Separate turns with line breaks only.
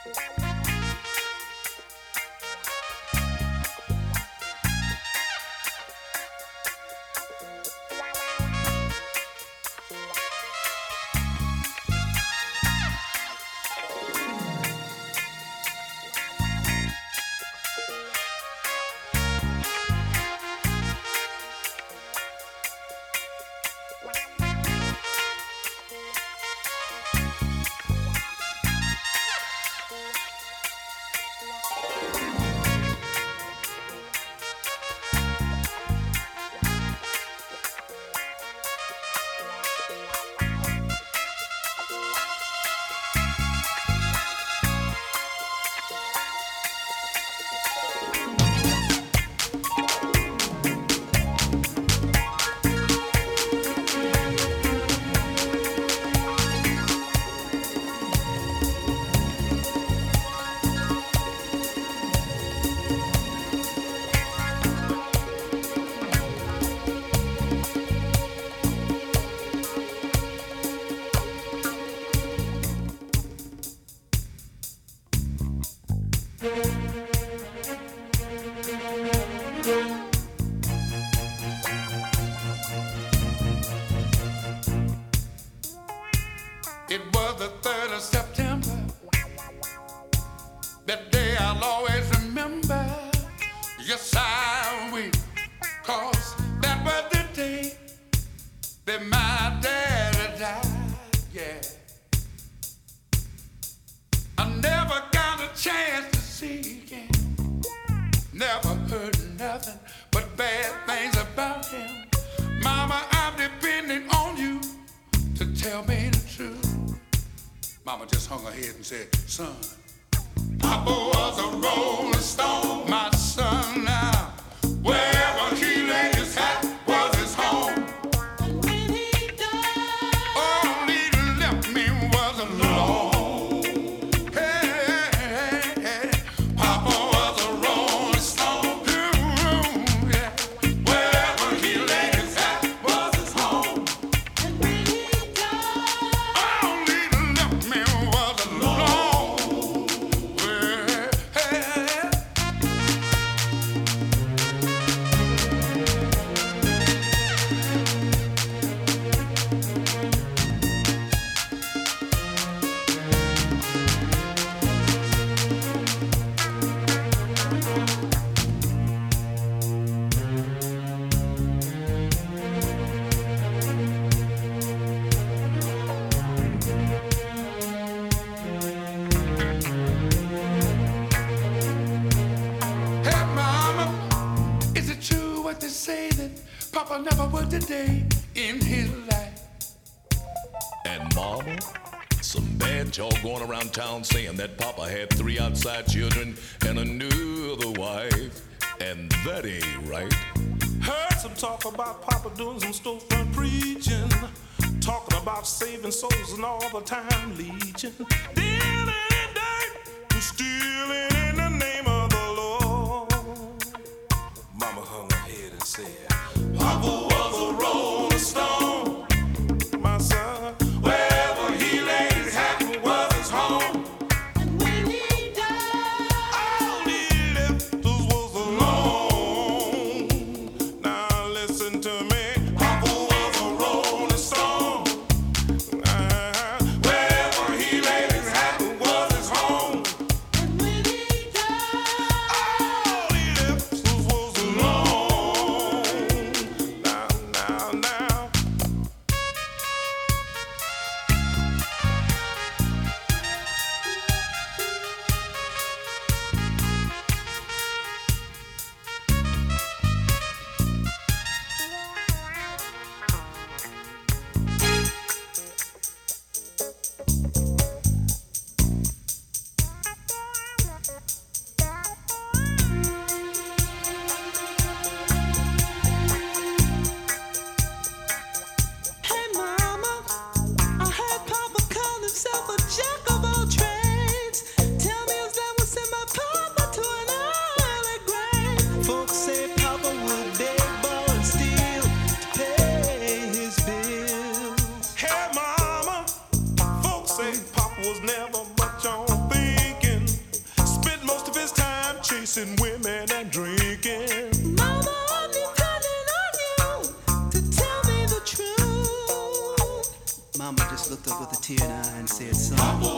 It was the 3rd of September. That day I'll always remember. Yes, I will. 'Cause that was the day that my daddy died. Yeah. I never got a chance to see him. Never heard nothing but bad things about him. Mama, I'm depending on you to tell me the truth. Mama just hung her head and said, son, Papa was a rolling stone, my son now. Wherever he laid his hat was his home. And when he died, all he left me was alone. Hey, hey, hey. Papa was a rolling stone. Yeah. Wherever he laid his hat was his home. And when he died, all he left me was alone. Well, hey, hey. Hey, Mama, is it true what they say that Papa never worked a day in his life?
And mama, some bad talk going around town saying that Papa had 3 outside children and another wife. And that ain't right.
Heard some talk about Papa doing some storefront preaching, talking about saving souls and all the time legion, dealing in dirt and stealing in the name of the Lord. Mama hung her head and said, Papa was a rolling stone, my son. Wherever he laid his hat was his home. And when he died, all he left us was alone. Now listen to me. Papa was a rolling stone. Wherever he laid his hat was his home. And when he died, all he left us was alone. Now.
Hey mama, I heard Papa called himself a jack of all trades. Tell me is that what sent my Papa to an early grave? Folks say Papa would beg, borrow, and steal to pay his bills.
Hey mama, folks say Papa was never much on thinking. chasing women and drinking.
Mama, I'm depending on you to tell me the truth. Mama just looked up with a tear in her eye and said, son,